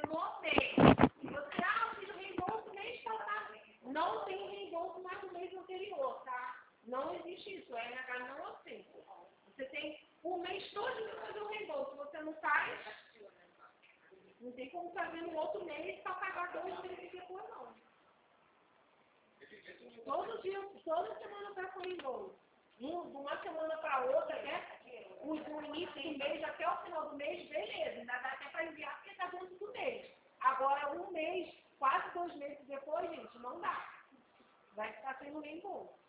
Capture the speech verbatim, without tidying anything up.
no mês. E você, ah, eu fiz o reembolso mês passado. Não tem reembolso mais no mês anterior, tá? Não existe isso. A R H não aceita. Você tem o mês todo para fazer o reembolso. Você não faz, não tem como fazer no outro mês para pagar dois meses depois, não. Todo dia, toda semana para o reembolso. De uma semana para outra, né? O, o início do mês até o final do mês, beleza. Ainda dá até para enviar porque está dentro do mês. Agora, um mês, quase dois meses depois, gente, não dá. Vai ficar sem o reembolso.